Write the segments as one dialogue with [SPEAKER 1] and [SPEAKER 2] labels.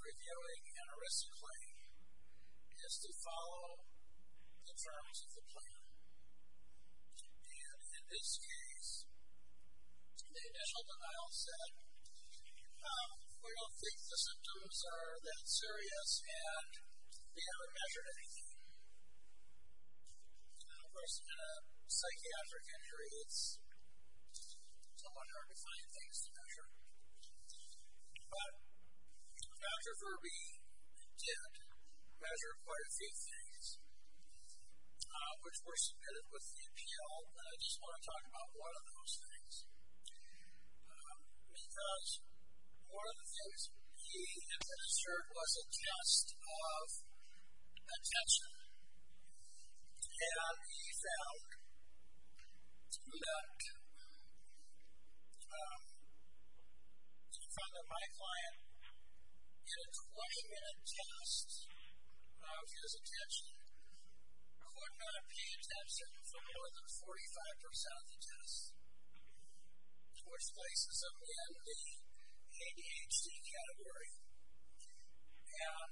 [SPEAKER 1] reviewing an ERISA claim is to follow the terms of the plan. And in this case, the initial denial said, we don't think the symptoms are that serious and we haven't measured anything. Of course, in a psychiatric injury, it's somewhat hard to find things to measure. But Dr. Verby did measure quite a few things, which were submitted with the appeal, and I just want to talk about one of those things. Because one of the things he administered was a test of attention. And he found that my client, in a 20-minute test of his attention, could not pay attention for more than 45% of the test, which places him in the ADHD category. And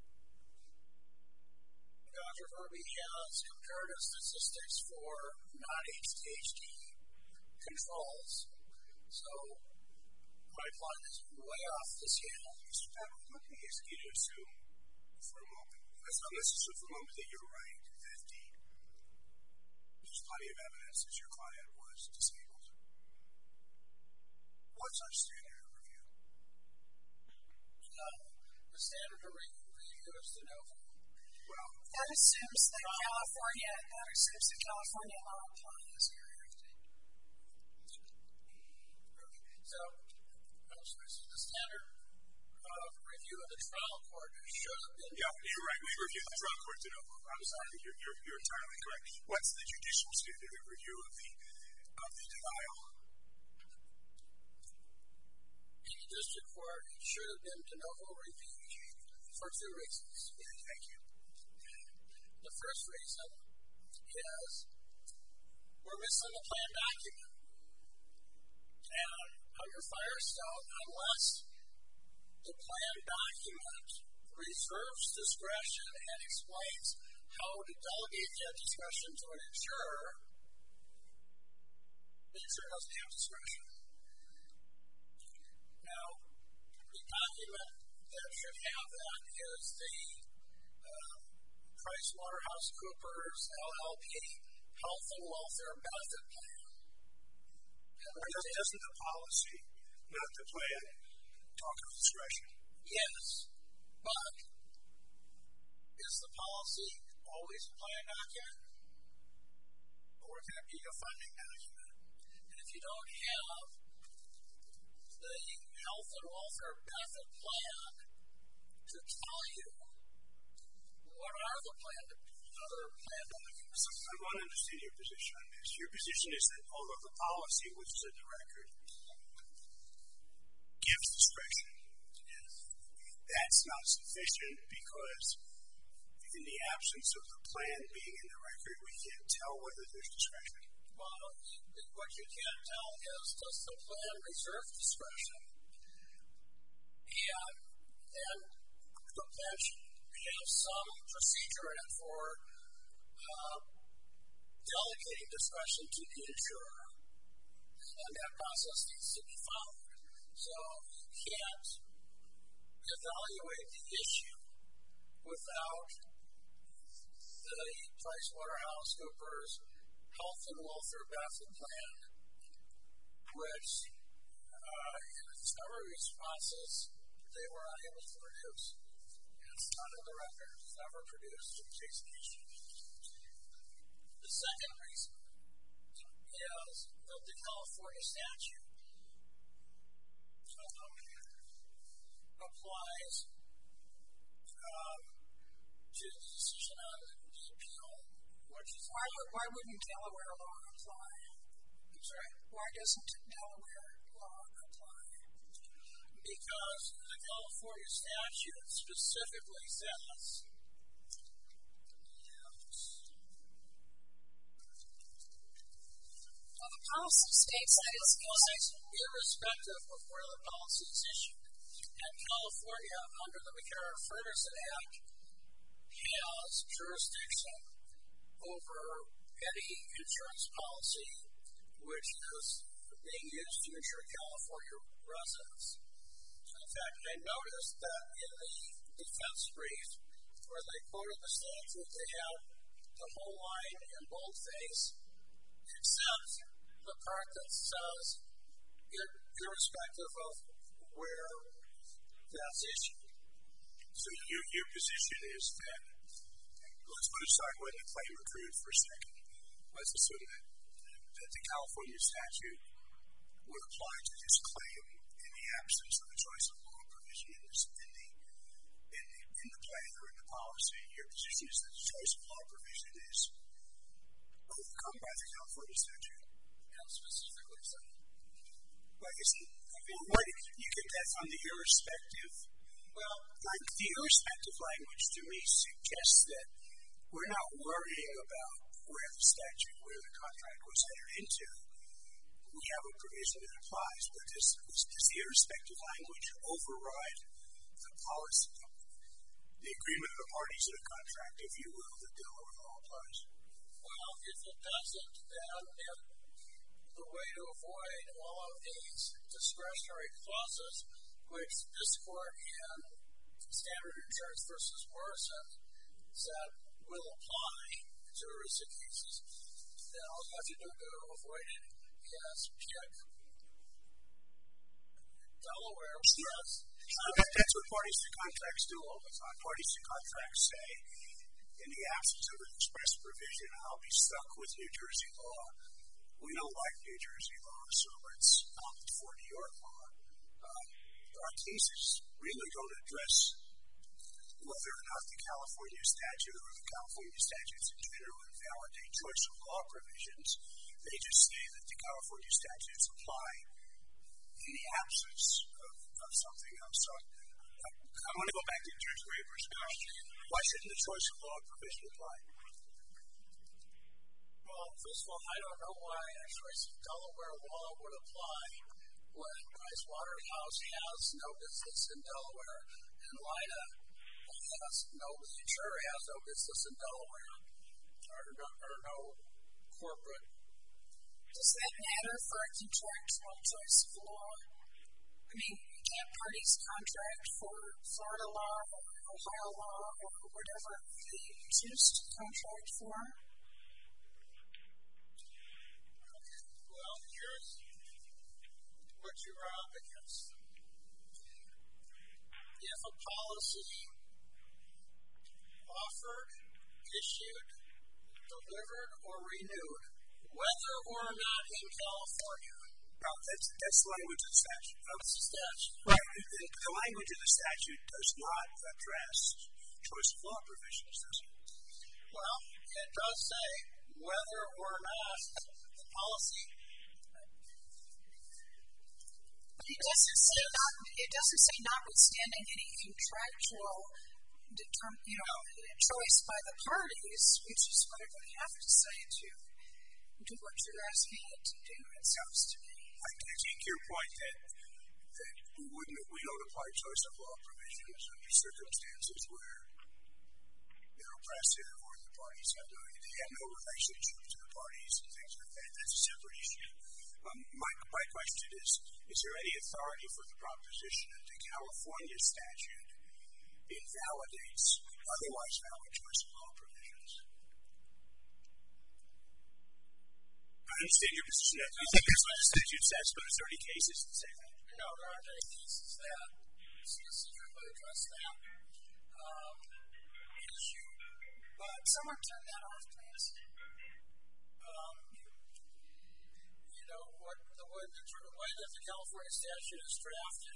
[SPEAKER 1] Dr. Verby has comparative statistics for non-ADHD controls. So my client is way off the scale.
[SPEAKER 2] Mr. Paddock, let me ask you to assume for a moment, let's assume for a moment that you're right, that there's plenty of evidence that your client was disabled. What's our standard of review?
[SPEAKER 1] The standard of review is de novo.
[SPEAKER 3] Well, that assumes that California law applies here.
[SPEAKER 1] So the standard of review of the trial court should have been...
[SPEAKER 2] Yeah, you're right. We reviewed the trial court de novo. I'm sorry. You're entirely correct. What's the judicial standard of review of the denial?
[SPEAKER 1] In the district court, it should have been de novo review for two reasons.
[SPEAKER 2] Thank you.
[SPEAKER 1] The first reason is we're missing the plan document. And under Firestone, unless the plan document reserves discretion and explains how to delegate that discretion to an insurer, the insurer doesn't have discretion. Now, the document that should have that is the PricewaterhouseCoopers LLP Health and Welfare Benefit Plan.
[SPEAKER 2] Doesn't the policy, not the plan, talk of discretion?
[SPEAKER 1] Yes, but is the policy always a plan document? Or can it be a funding document? And if you don't have the Health and Welfare Benefit Plan to tell you what are the other plan documents.
[SPEAKER 2] I want to understand your position on this. Your position is that although the policy, which is in the record, gives discretion, that's not sufficient because in the absence of the plan being in the record, we can't tell whether there's discretion.
[SPEAKER 1] Well, what you can't tell is does the plan reserve discretion? And then the plan should have some procedure in it for delegating discretion to the insurer. And that process needs to be followed. So you can't evaluate the issue without the PricewaterhouseCoopers Health and Welfare Benefit Plan, which in the discovery responses they were unable to produce. It's not in the record. It's never produced in case of the issue. The second reason is that the California statute applies to the decision on the appeal, which is
[SPEAKER 3] why wouldn't Delaware law apply?
[SPEAKER 1] I'm sorry?
[SPEAKER 3] Why doesn't Delaware law apply?
[SPEAKER 1] Because the California statute specifically says
[SPEAKER 3] the policy states that it's
[SPEAKER 1] irrespective of where the policy is issued. And California, under the McCarran-Ferguson Act, has jurisdiction over any insurance policy which is being used to insure California residents. In fact, I noticed that in the defense brief, where they quoted the statute, they have the whole line in boldface, except the part that says, irrespective of where that's issued.
[SPEAKER 2] So your position is that, let's put aside when the claim accrued for a second. Let's assume that the California statute would apply to this claim in the absence of a choice of law provision in the plan or in the policy. Your position is that the choice of law provision is overcome by the California statute?
[SPEAKER 1] And specifically so.
[SPEAKER 2] But what you can get from the irrespective, well, like the irrespective language to me suggests that we're not worrying about where the statute, where the contract was entered into. We have a provision that applies, but does the irrespective language override the policy, the agreement of the parties in a contract, if you will, that Delaware law applies?
[SPEAKER 1] Well, if it doesn't, then the way to avoid all of these discretionary clauses, which this court in Standard Insurance v. Morrison said will apply to ERISA cases, then all you have to do to avoid it is pick Delaware.
[SPEAKER 2] That's what parties to contracts do all the time. Parties to contracts say, in the absence of an express provision, I'll be stuck with New Jersey law. We don't like New Jersey law, so let's opt for New York law. Our cases really don't address whether or not the California statute or the California statutes in general invalidate choice of law provisions. They just say that the California statutes apply in the absence of something else. So I want to go back to Judge Graber's question. Why shouldn't the choice of law provision apply?
[SPEAKER 1] Well, first of all, I don't know why a choice of Delaware law would apply when Price Waterhouse has no business in Delaware and Lida has no business in Delaware or no corporate.
[SPEAKER 3] Does that matter for a contractual choice of law? I mean, can't parties contract for Florida law or Ohio law or whatever they choose to contract for?
[SPEAKER 1] Well, here's what you're up against. If a policy offered, issued, delivered, or renewed, whether or not in California.
[SPEAKER 2] No, that's the language of the statute.
[SPEAKER 1] That's the statute.
[SPEAKER 2] Right. The language of the statute does not address choice of law provisions, does it?
[SPEAKER 1] Well, it does say whether or not the policy.
[SPEAKER 3] It doesn't say notwithstanding any contractual choice by the parties, which is what it would have to say to do what you're asking it to do, it sounds to me.
[SPEAKER 2] I take your point that we don't apply choice of law provisions under circumstances where they're oppressive or the parties have no relationship to the parties and things like that. That's a separate issue. My question is there any authority for the proposition that the California statute invalidates otherwise valid choice of law provisions? I understand your position. I think that's what the statute says, but is there any cases that say that?
[SPEAKER 1] No, there aren't any cases that specifically address that issue.
[SPEAKER 3] But someone turn that off, please.
[SPEAKER 1] The way that the California statute is drafted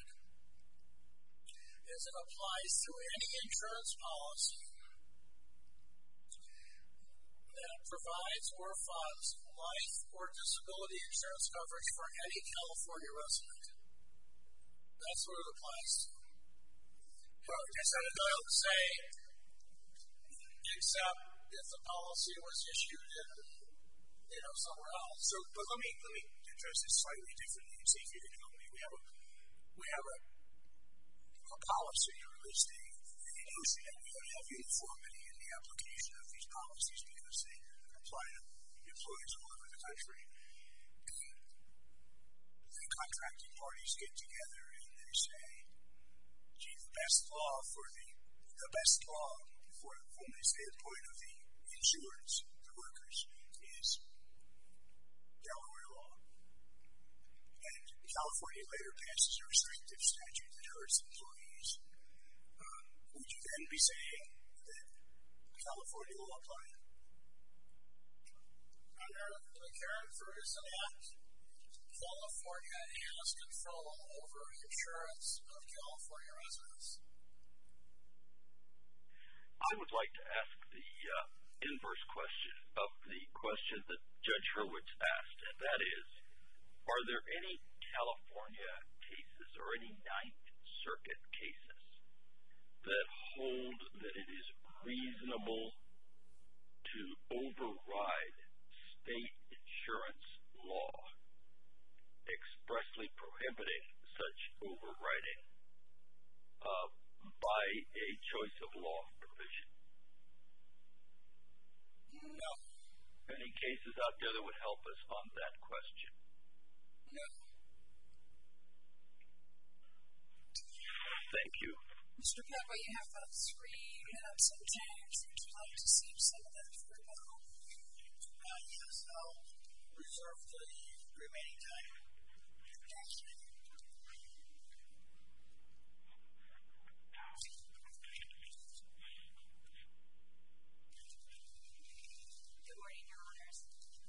[SPEAKER 1] is it applies to any insurance policy that provides or funds life or disability insurance coverage for any California resident. That's what it applies to. It doesn't say except if the policy was issued in somewhere else.
[SPEAKER 2] But let me address this slightly differently and see if you can help me. We have a a policy, or at least a notion that we ought to have uniformity in the application of these policies because they apply to employees all over the country. The contracting parties get together and they say, gee, the best law from the standpoint of the insurance, the workers, is Delaware law. And California later passes a restrictive statute that hurts employees. Would you then be saying that California law applies?
[SPEAKER 1] Under the current Ferguson Act, California has control over insurance of California residents.
[SPEAKER 4] I would like to ask the inverse question of the question that Judge Hurwitz asked, and that is, are there any California cases or any Ninth Circuit cases that hold that it is reasonable to override state insurance law, expressly prohibiting such overriding by a choice of law provision?
[SPEAKER 1] No.
[SPEAKER 4] Any cases out there that would help us on that question?
[SPEAKER 1] No.
[SPEAKER 4] Thank you.
[SPEAKER 3] Mr. Pepper, you have about 3 minutes and change. Would you like to save some of that for now?
[SPEAKER 1] Yes, I'll reserve the remaining time.
[SPEAKER 3] Thank you.
[SPEAKER 5] Good morning, Your Honors.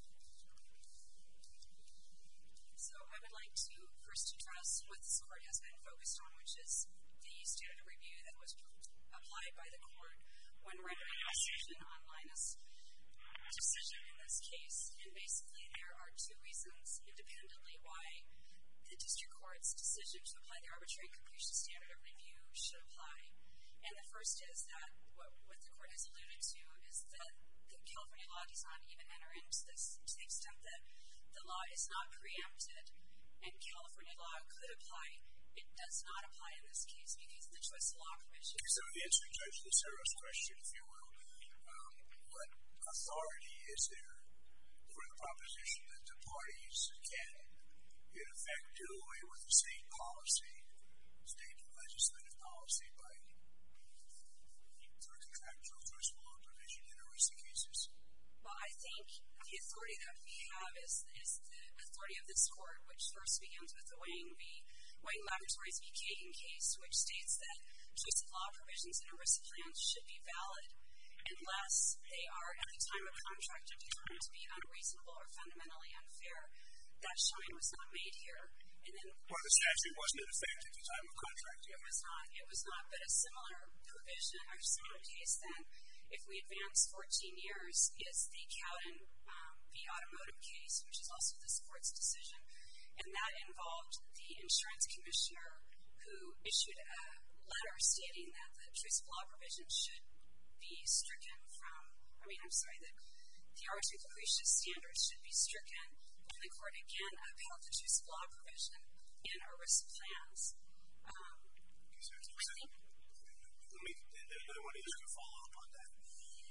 [SPEAKER 5] So I would like to first address what this court has been focused on, which is the standard of review that was applied by the court when rendering a decision on Linus' decision in this case. And basically there are 2 reasons independently why the district court's decision to apply the arbitrary and capricious standard of review should apply. And the first is that what the court has alluded to is that the California law does not even enter into this to the extent that the law is not preempted and California law could apply. It does not apply in this case because of the choice of law provision.
[SPEAKER 2] So the answer to Judge Lucero's question, if you will, what authority is there for the proposition that the parties can, in effect, do away with the state policy, state legislative policy by through contractual choice of law provision in arresting cases?
[SPEAKER 5] Well, I think the authority that we have is the authority of this court, which first begins with the Wayne Laboratories v. Kagan case, which states that choice of law provisions in ERISA plans should be valid unless they are, at the time of contract, determined to be unreasonable or fundamentally unfair. That showing was not made here. And then,
[SPEAKER 2] well, the statute wasn't in effect at the time of contract.
[SPEAKER 5] It was not, but a similar provision, or similar case then, if we advance 14 years, is the Cowden v. Automotive case, which is also this court's decision. And that involved the insurance commissioner who issued a letter stating that the choice of law provision should be stricken from, the arbitrary and capricious standards should be stricken, and the court again upheld the choice of law provision in ERISA plans.
[SPEAKER 2] I want to just follow up on that.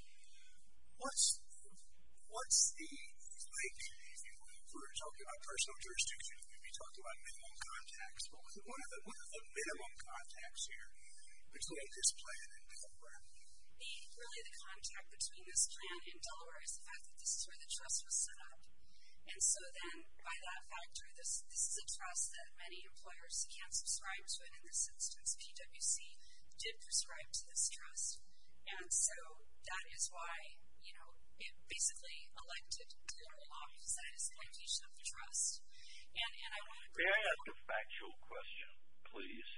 [SPEAKER 2] What's the link, if we're talking about personal jurisdiction, we'd be talking about minimum contacts, but what are the minimum contacts here between this plan and Delaware?
[SPEAKER 5] Really the contact between this plan and Delaware is the fact that this is where the trust was set up. And so then, by that factor, this is a trust that many employers can't subscribe to, and in this instance, PwC did prescribe to this trust. And so that is why, it basically elected Delaware law, because that is the location of the trust. And I want to...
[SPEAKER 4] May I ask a factual question, please?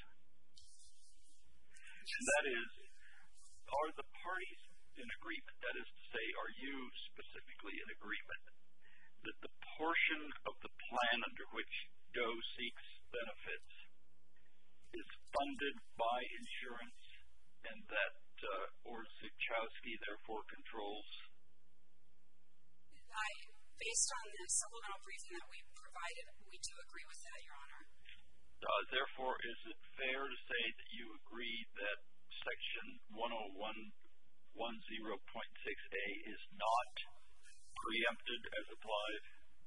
[SPEAKER 4] Yes. And that is, are the parties in agreement, that is to say, are you specifically in agreement, that the portion of the plan under which Doe seeks benefits is funded by insurance and that Orzechowski therefore controls?
[SPEAKER 5] Based on the supplemental briefing that we provided, we do agree with that, Your Honor.
[SPEAKER 4] Therefore, is it fair to say that you agree that Section 101.10.6a is not preempted as applied?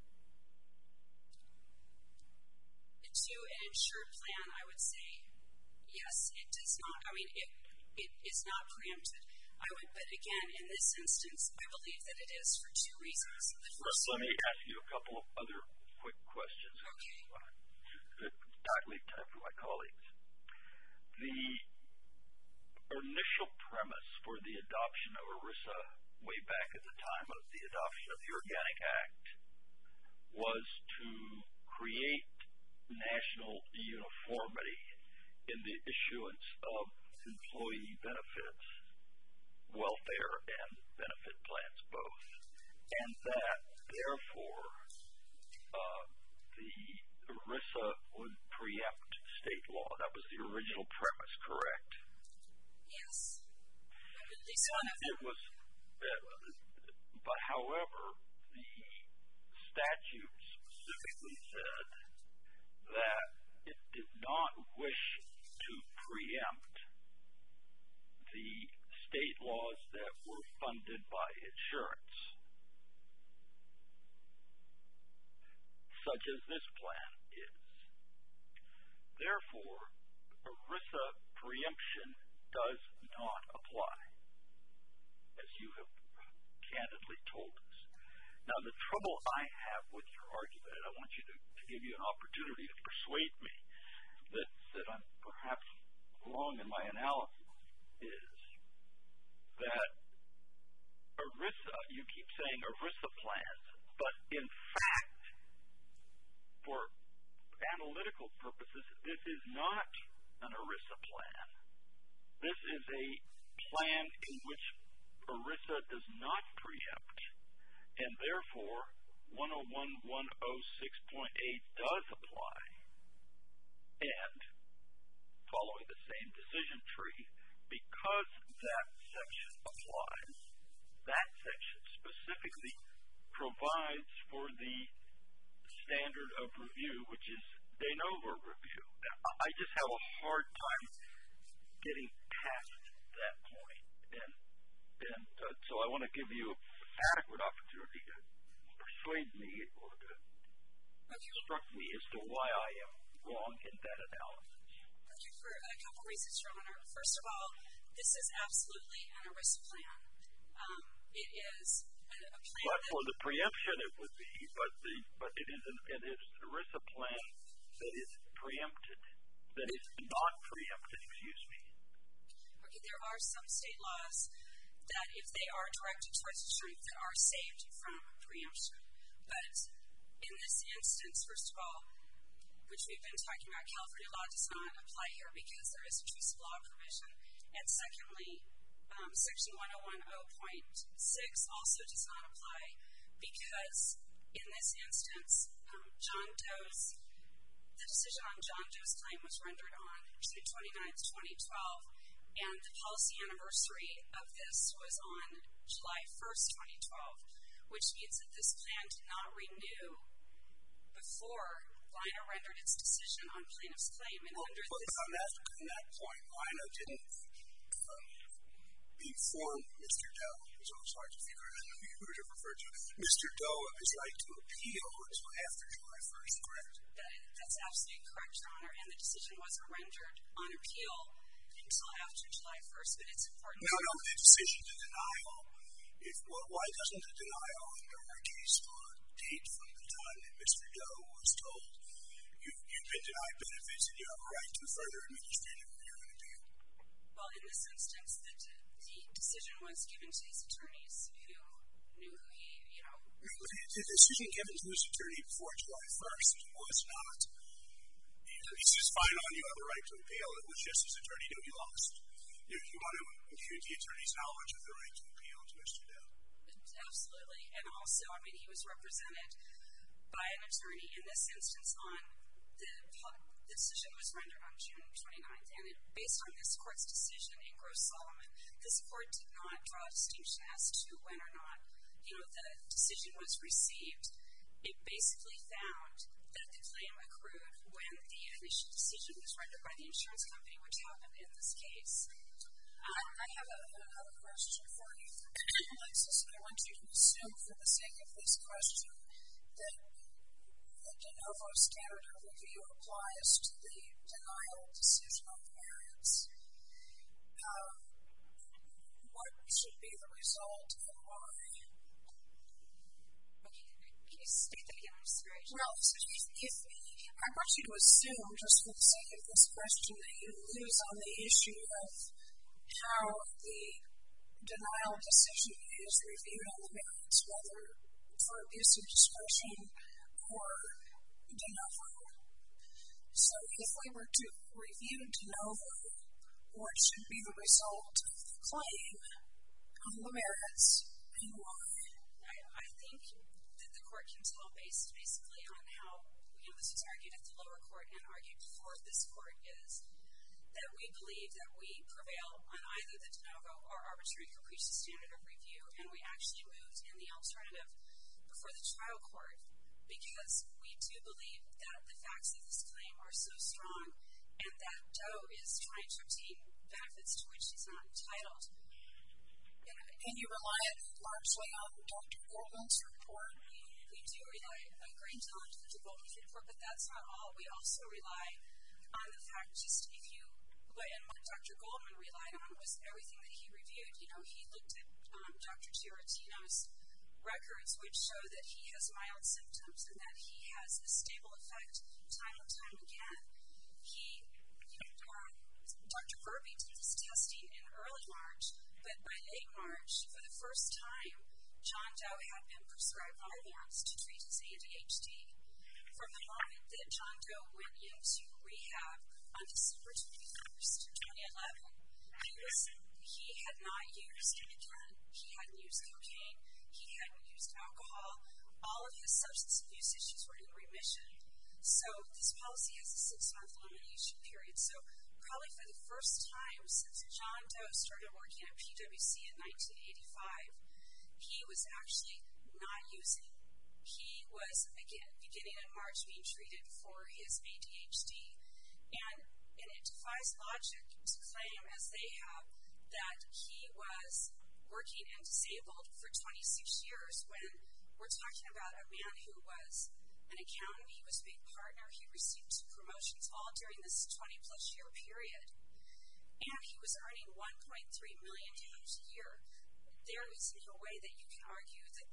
[SPEAKER 5] To an insured plan, I would say yes, it does not. I mean, it is not preempted. But again, in this instance, I believe that it is for two reasons.
[SPEAKER 4] Let me ask you a couple of other quick questions.
[SPEAKER 5] Okay.
[SPEAKER 4] Not leave time for my colleagues. The initial premise for the adoption of ERISA way back at the time of the adoption of the Organic Act was to create national uniformity in the issuance of employee benefits, welfare and benefit plans both, and that therefore the ERISA would preempt state law. That was the original premise, correct?
[SPEAKER 5] Yes.
[SPEAKER 4] But however, the statute specifically said that it did not wish to preempt the state laws that were funded by insurance, such as this plan is. Therefore, ERISA preemption does not apply, as you have candidly told us. Now, the trouble I have with your argument, and I want you to give you an opportunity to persuade me that I'm perhaps wrong in my analysis, is that ERISA, you keep saying ERISA plans, but in fact, for analytical purposes, this is not an ERISA plan. This is a plan in which ERISA does not preempt, and therefore 101.106.8 does apply. And following the same decision tree, because that section applies, that section specifically provides for the standard of review, which is de novo review. Now, I just have a hard time getting past that point, and so I want to give you adequate opportunity to persuade me or to instruct me as to why I am wrong in that analysis.
[SPEAKER 5] Okay, for a couple reasons, Your Honor. First of all, this is absolutely an ERISA plan. It is a plan.
[SPEAKER 4] But for the preemption, it would be. But it is an ERISA plan that is preempted. That is not preempted. Excuse me.
[SPEAKER 5] Okay, there are some state laws that, if they are directed towards insurance, that are saved from preemption. But in this instance, first of all, which we've been talking about, California law does not apply here because there is a choice of law provision. And secondly, Section 101.0.6 also does not apply because in this instance, the decision on John Doe's claim was rendered on June 29th, 2012, and the policy anniversary of this was on July 1st, 2012, which means that this plan did not renew before Lina rendered its decision on plaintiff's claim. And under this...
[SPEAKER 2] On that point, Lina didn't inform Mr. Doe. It's always hard to figure out who to refer to. Mr. Doe of his right to appeal until after July 1st, correct?
[SPEAKER 5] That's absolutely correct, Your Honor, and the decision wasn't rendered on appeal until after July 1st, but it's important...
[SPEAKER 2] No, the decision to denial. Why doesn't the denial under our case law date from the time that Mr. Doe was told you've been denied benefits and you have a right to further administrative review and appeal?
[SPEAKER 5] Well, in this instance, the decision was given to his attorneys who knew who he,
[SPEAKER 2] The decision given to his attorney before July 1st was not, he says, fine on, you have a right to appeal. It was just his attorney knew he lost. You want to impute the attorney's knowledge of the right to appeal to Mr. Doe?
[SPEAKER 5] Absolutely, and also, he was represented by an attorney in this instance on the decision was rendered on June 29th, and based on this court's decision in Gross-Solomon, this court did not draw a distinction as to when or not, the decision was received it basically found that the claim accrued when the initial decision was rendered by the insurance company, which happened in this case.
[SPEAKER 3] I have another question for you, Alexis. I want you to assume, for the sake of this question, that the de novo standard of review applies to the denial decision on the merits. What should be the result and why?
[SPEAKER 5] Can you state that again? I'm sorry.
[SPEAKER 3] Well, I want you to assume, just for the sake of this question, that you lose on the issue of how the denial decision is reviewed on the merits, whether for abuse of discretion or de novo. So if we were to review de novo, what should be the result of the claim on the merits and why?
[SPEAKER 5] I think that the court can tell basically on how, this was argued at the lower court and argued before this court, is that we believe that we prevail on either the de novo or arbitrary capricious standard of review, and we actually moved in the alternative before the trial court because we do believe that the facts of this claim are so strong and that Doe is trying to obtain benefits to which he's not entitled.
[SPEAKER 3] And you rely largely on Dr. Goldman's report?
[SPEAKER 5] We do rely a great deal on Dr. Goldman's report, but that's not all. We also rely on the fact and what Dr. Goldman relied on was everything that he reviewed. He looked at Dr. Giarratino's records, which show that he has mild symptoms and that he has a stable effect time and time again. Dr. Verby did this testing in early March, but by late March, for the first time, John Doe had been prescribed Vyvanse to treat his ADHD. From the moment that John Doe went into rehab on December 21st, 2011, he had not used again. He hadn't used cocaine. He hadn't used alcohol. All of his substance abuse issues were in remission. So this policy has a 6-month limitation period. So probably for the first time since John Doe started working at PwC in 1985, he was actually not using. He was, again, beginning in March, being treated for his ADHD. And it defies logic to claim, as they have, that he was working and disabled for 26 years when we're talking about a man who was an accountant. He was a big partner. He received 2 promotions all during this 20-plus year period. And he was earning $1.3 million a year. There is no way that you can argue that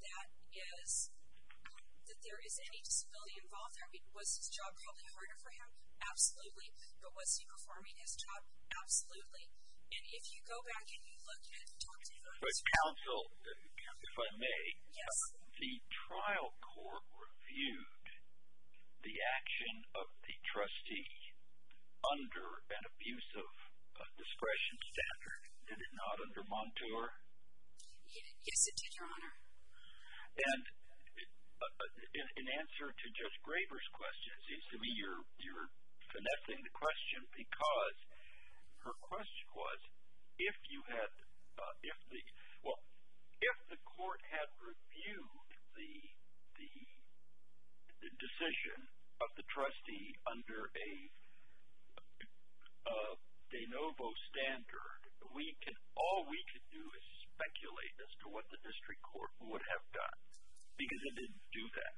[SPEAKER 5] there is any disability involved there. I mean, was his job probably harder for him? Absolutely. But was he performing his job? Absolutely. And if you go back and you look at Dr. Verby's...
[SPEAKER 4] But counsel, if I may,
[SPEAKER 5] yes.
[SPEAKER 4] The trial court reviewed the action of the trustee under an abuse of discretion standard. Did it not, under Montour?
[SPEAKER 5] Yes, it did, Your Honor.
[SPEAKER 4] And in answer to Judge Graber's question, it seems to me you're finessing the question, because her question was, if the court had reviewed the decision of the trustee under a de novo standard, all we could do is speculate as to what the district court would have done, because it didn't do that.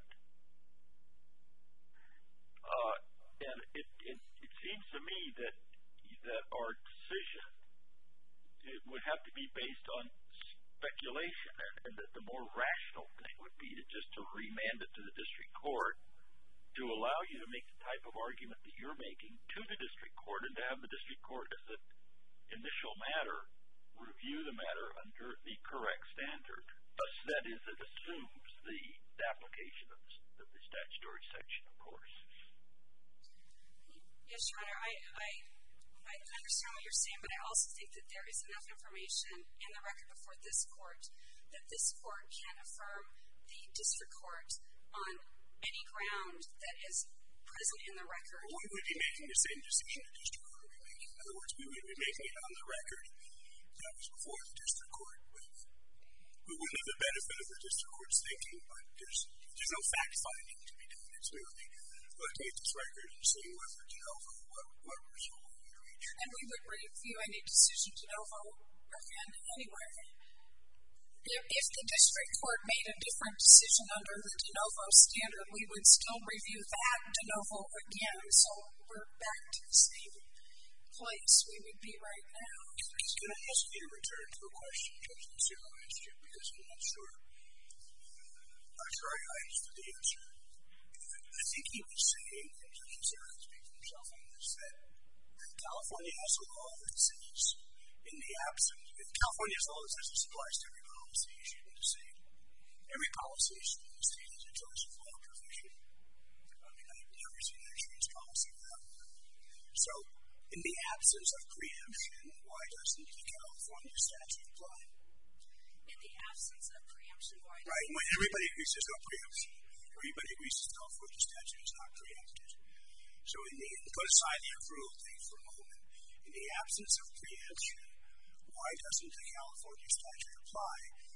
[SPEAKER 4] And it seems to me that our decision would have to be based on speculation, and that the more rational thing would be to remand it to the district court to allow you to make the type of argument that you're making to the district court, and to have the district court as an initial matter review the matter under the correct standard. That is, it assumes the application of the statutory section, of course.
[SPEAKER 5] Yes, Your Honor, I understand what you're saying, but I also think that there is enough information in the record before this court that this court can affirm the district court on any ground that is present in the record.
[SPEAKER 2] We would be making the same decision the district court would be making. In other words, we would be making it on the record that was before the district court. We wouldn't have the benefit of the district court's thinking, but there's no fact-finding to be done. It's merely looking at this record and seeing whether de novo, what result we would reach.
[SPEAKER 3] And we would review any decision de novo again anyway. If the district court made a different decision under the de novo standard, we would still review that de novo again. So we're back to the same place we would be right now.
[SPEAKER 2] Can I ask you to return to a question Judge Lucero asked you, because I'm not sure. I'm sorry, I understood the answer. I think he was saying, and Judge Lucero can speak for himself on this, that California has a law that says, in the absence, California has a law that says this applies to every policy issued in the state. Every policy issued in the state has a choice of law provision. I mean, I've never seen an insurance policy without one. So, in the absence of preemption, why doesn't the California statute apply?
[SPEAKER 5] In the absence of preemption, why doesn't it?
[SPEAKER 2] Right, when everybody agrees there's no preemption. Everybody agrees the California statute is not preempted. So, put aside the accrual thing for a moment. In the absence of preemption, why doesn't the California statute apply?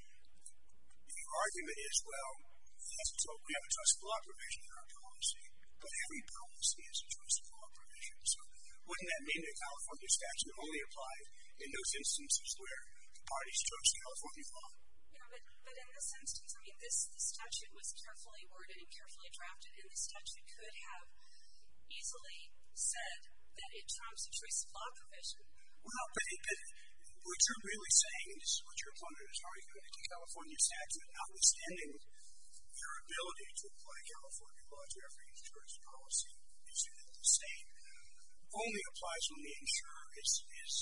[SPEAKER 2] The argument is, well, we have a choice of law provision in our policy, but every policy has a choice of law provision. So, wouldn't that mean the California statute only apply in those instances where the parties chose California law?
[SPEAKER 5] Yeah, but in this instance, I mean, this statute was carefully worded and carefully drafted, and the statute could have easily said that it trumps a choice of law provision.
[SPEAKER 2] Well, but what you're really saying, and this is what your opponent is arguing, is the California statute, notwithstanding their ability to apply California law to every insurance policy issued in the state, only applies when the insurer is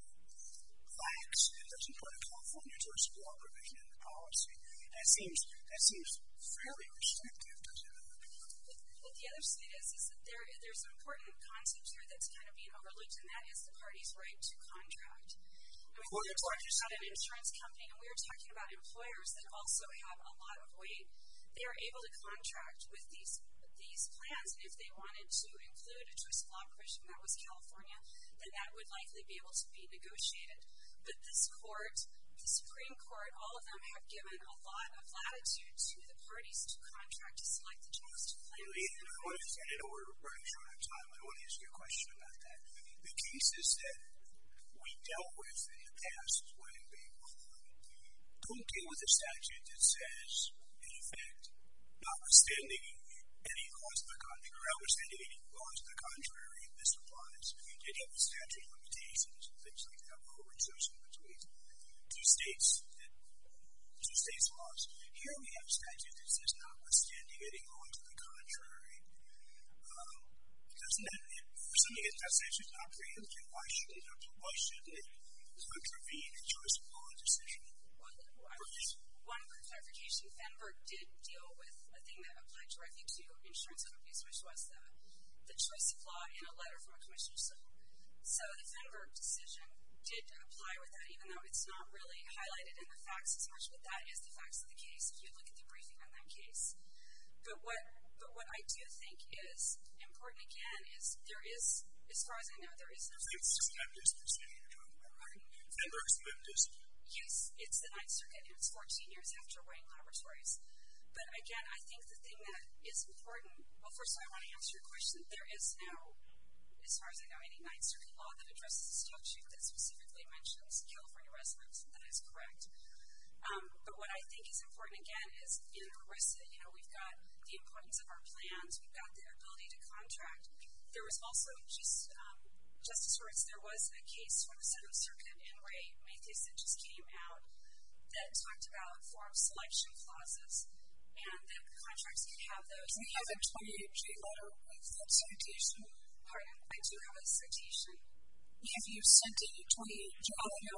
[SPEAKER 2] lax and doesn't put a California choice of law provision in the policy. That seems fairly restrictive, doesn't it?
[SPEAKER 5] But the other side is that there's an important concept here that's kind of being overlooked, and that is the party's right to contract. I mean, we're talking about an insurance company, and we're talking about employers that also have a lot of weight. They are able to contract with these plans, and if they wanted to include a choice of law provision that was California, then that would likely be able to be negotiated. But this court, the Supreme Court, all of them have given a lot of latitude to the parties to contract to select the choice to claim.
[SPEAKER 2] I know we're running short on time. I want to ask you a question about that. The cases that we dealt with in the past, when being one of them, don't deal with a statute that says, in effect, notwithstanding any laws to the contrary, or notwithstanding any laws to the contrary, this applies. They deal with statute limitations and things like that, where we're choosing between two states' laws. Here we have a statute that says, notwithstanding any law to the contrary. Doesn't that, for something that that statute is not preempted, why shouldn't it contravene a choice of law decision?
[SPEAKER 5] One clarification, Fenberg did deal with a thing that applied directly to insurance companies, which was the choice of law in a letter from a commissioner. So the Fenberg decision did apply with that, even though it's not really highlighted in the facts as much, but that is the facts of the case, if you look at the briefing on that case. But what I do think is important, again, is there is, as far as I know, there is no...
[SPEAKER 2] It's the Memphis decision you're talking about, right? Fenberg's Memphis.
[SPEAKER 5] Yes, it's the Ninth Circuit, and it's 14 years after Wayne Laboratories. But again, I think the thing that is important, well, first I want to answer your question. There is no, as far as I know, any Ninth Circuit law that addresses a statute that specifically mentions California residents. That is correct. But what I think is important, again, is in ERISA, we've got the importance of our plans, we've got the ability to contract. There was also Justice Roberts, there was a case from the Seventh Circuit in Ray Mathis that just came out that talked about form selection clauses, and that contracts can have those.
[SPEAKER 3] We have a 28J letter with that citation.
[SPEAKER 5] Pardon, I do have a citation.
[SPEAKER 3] Have you sent in a 28J letter?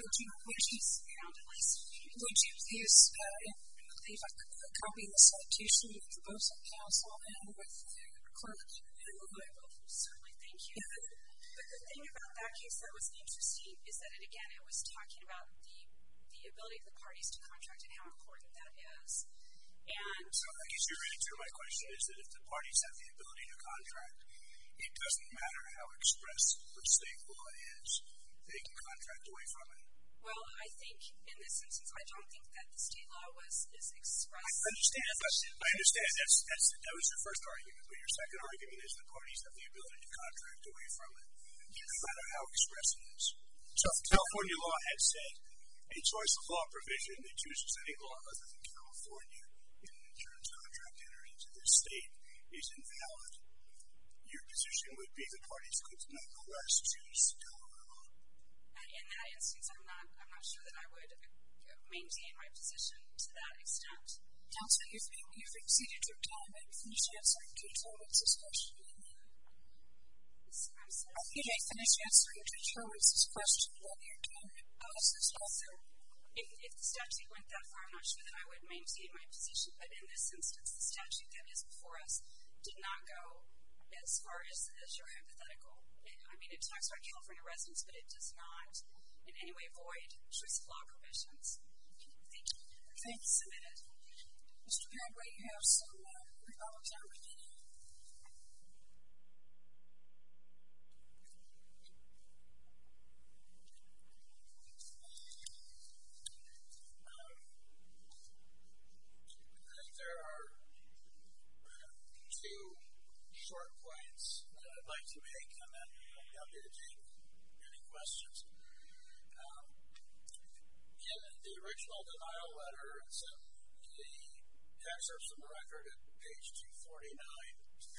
[SPEAKER 3] Would you please leave a copy of the citation with the opposing counsel and with the clerk?
[SPEAKER 5] Certainly, thank you. But the thing about that case that was interesting is that, it was talking about the ability of the parties to contract and how important that is. And
[SPEAKER 2] so I guess your answer to my question is that if the parties have the ability to contract, it doesn't matter how express the state law is, they can contract away from it.
[SPEAKER 5] Well, I think in this instance, I don't think that the state law is expressed.
[SPEAKER 2] I understand. That was your first argument, but your second argument is the parties have the ability to contract away from it, no matter how express it is. So if California law had said a choice of law provision that chooses any law other than California in an insurance contract entered into this state is invalid, your position would be the parties could nonetheless choose Delaware law.
[SPEAKER 5] In that instance, I'm not sure that I would maintain my position to that extent.
[SPEAKER 3] Counsel, you've exceeded your time. Finish answering Judge Hurwitz's question.
[SPEAKER 5] I'm sorry.
[SPEAKER 3] You may finish answering Judge Hurwitz's question when your time is up.
[SPEAKER 5] If the statute went that far, I'm not sure that I would maintain my position. But in this instance, the statute that is before us did not go as far as your hypothetical. I mean, it talks about California residents, but it does not in any way void choice of law provisions. Thank you.
[SPEAKER 3] Thanks.
[SPEAKER 5] Submitted.
[SPEAKER 3] Mr. Padway, you have some rebuttal time remaining.
[SPEAKER 1] There are two short points that I'd like to make, and then I'm happy to take any questions. In the original denial letter, it's in the excerpts from the record at page 249.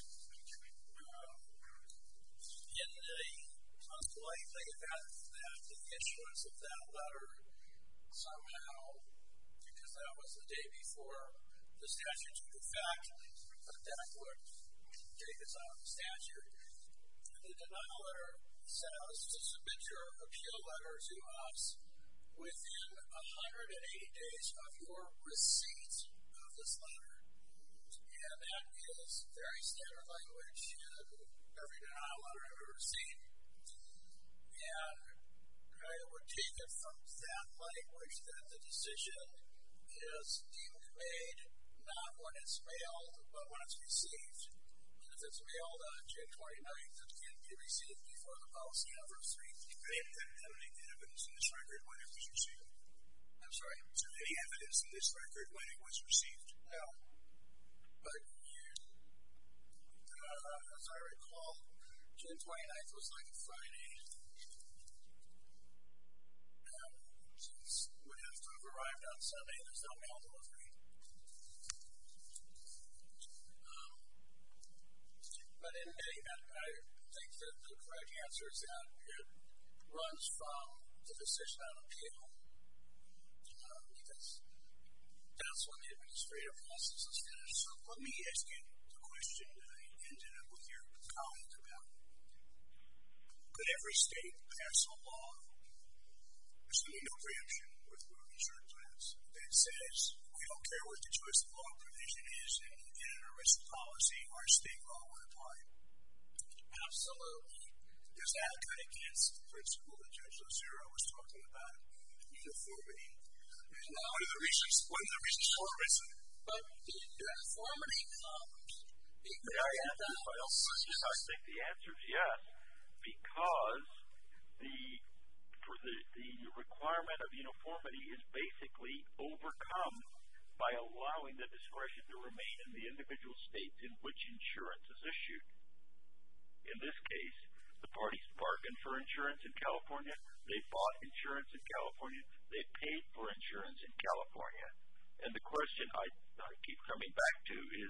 [SPEAKER 1] In the unlikely event that the issuance of that letter somehow, because that was the day before the statute took effect, but that would take us out of the statute. The denial letter says to submit your appeal letter to us within 180 days of your receipt of this letter. And that is very standard language in every denial letter I've ever seen. And I would take it from that language that the decision is deemed made not when it's mailed, but when it's received. And if it's mailed on June 29th, it can't be received before the policy anniversary. Do you have any evidence in this record when it was received? I'm sorry? Is there any evidence in this record when it was received? No. But as I recall, June 29th was like a Friday. We have to have arrived on Sunday. There's no mail delivery. But in any event, I think that the correct answer is that it runs from the decision on appeal, because that's when the administrative process is finished. So let me ask you the question that I ended up with your comment about. Could every state pass a law, assuming no preemption with insurance plans, that says we don't care what the choice of law provision is in an ERISA policy, our state law would apply? Absolutely. Does that cut against the principle that Judge Lucero was talking about, uniformity? One of the reasons for ERISA. But the uniformity comes because
[SPEAKER 4] I think the answer is yes, because the requirement of uniformity is basically overcome by allowing the discretion to remain in the individual states in which insurance is issued. In this case, the parties bargained for insurance in California. They bought insurance in California. They paid for insurance in California. And the question I keep coming back to is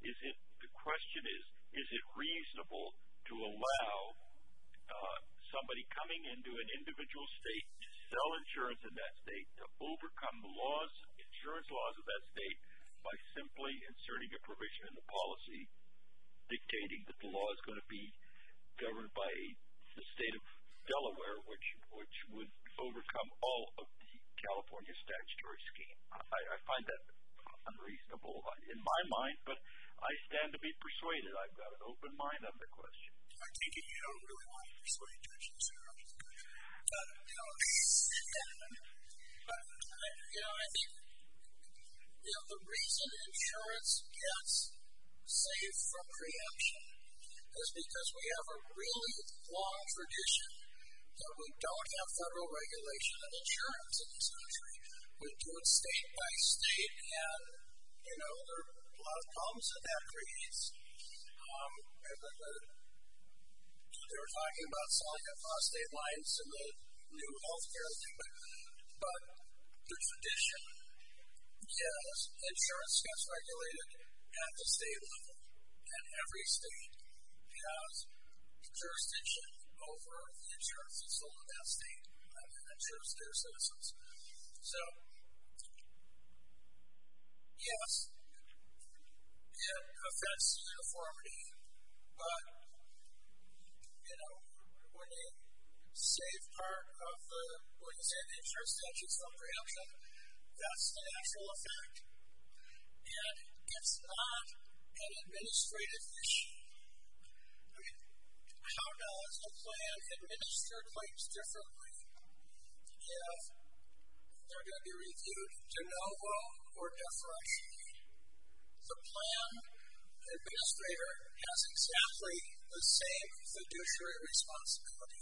[SPEAKER 4] it reasonable to allow somebody coming into an individual state to sell insurance in that state to overcome the insurance laws of that state by simply inserting a provision in the policy dictating that the law is going to be governed by the state of Delaware, which would overcome all of the California statutory scheme. I find that unreasonable in my mind, but I stand to be persuaded. I've got an open mind on the question.
[SPEAKER 2] I take it you don't really want to persuade Judge Lucero.
[SPEAKER 1] I think the reason insurance gets saved from preemption is because we have a really long tradition that we don't have federal regulation of insurance in this country. We do it state by state, and, there are a lot of problems that creates. They were talking about selling across state lines in the new health care thing, but the tradition is insurance gets regulated at the state level, and every state has jurisdiction over the insurance that's sold in that state and insures their citizens. So, yes, it affects uniformity, but, when you save part of when you say the insurance statutes from preemption, that's the natural effect. And it's not an administrative issue. I mean, how does a plan administer claims differently if they're going to be reviewed de novo or deferentially? The plan administrator has exactly the same fiduciary responsibility.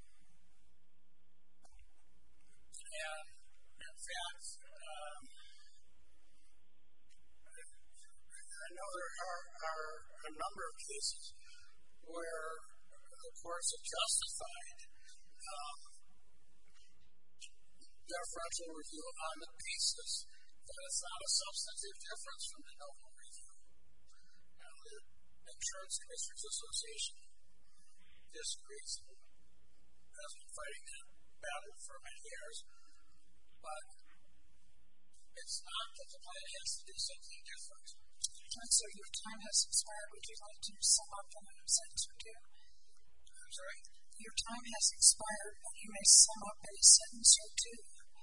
[SPEAKER 1] And, in fact, I know there are a number of cases where the courts have justified deferential review on the basis that it's not a substantive difference from de novo review. Now, the Insurance Commissioners Association disagrees and has been fighting that battle for many years, but it's not that the plan has to do something different.
[SPEAKER 3] So your time has expired. Would you like to sum up in a sentence or two?
[SPEAKER 1] I'm sorry?
[SPEAKER 3] Your time has expired, and you may sum up in a sentence or two.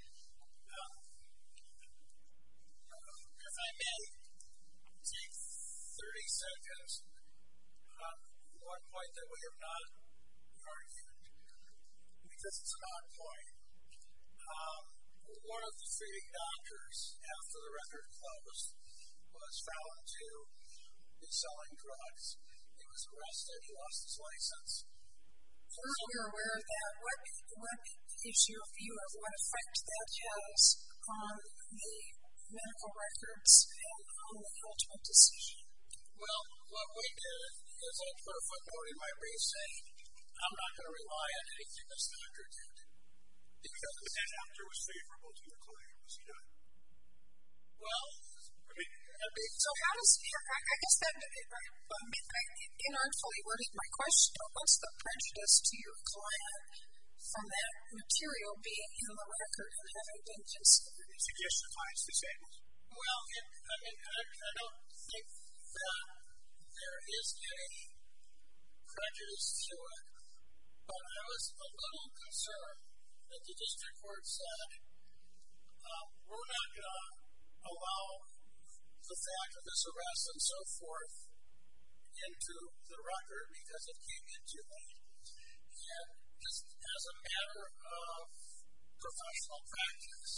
[SPEAKER 1] If I may take 30 seconds on one point that we have not argued, because it's an odd point. One of the treating doctors, after the record closed, was found to be selling drugs. He was arrested. He lost his license.
[SPEAKER 3] We're aware of that. What is your view of what effect that has on the medical records and on the ultimate decision?
[SPEAKER 1] Well, what we did is I put a footnote in my brief saying, I'm not going to rely on anything this doctor did. Because
[SPEAKER 2] that doctor was favorable to your client, was he not?
[SPEAKER 1] Well,
[SPEAKER 3] so how does, I guess that inartfully worded my question, but what's the prejudice to your client from that material being in the record and having been considered?
[SPEAKER 2] You suggest your client's disabled?
[SPEAKER 1] Well, I don't think that there is any prejudice to it, but I was a little concerned that the district court said, we're not going to allow the fact of this arrest and so forth into the record because it came in too late. And just as a matter of professional practice,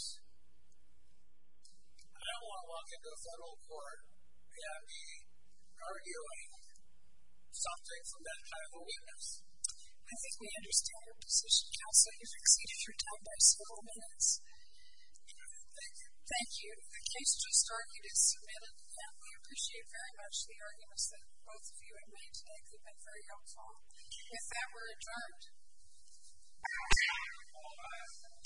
[SPEAKER 1] I don't want to walk into a federal court and be arguing something from that kind of a witness.
[SPEAKER 3] I think we understand your position, Counsel. You've exceeded your time by several minutes.
[SPEAKER 1] Thank you.
[SPEAKER 3] Thank you. The case just argued is submitted, and we appreciate very much the arguments that both of you have made today. They've been very helpful. With that, we're adjourned.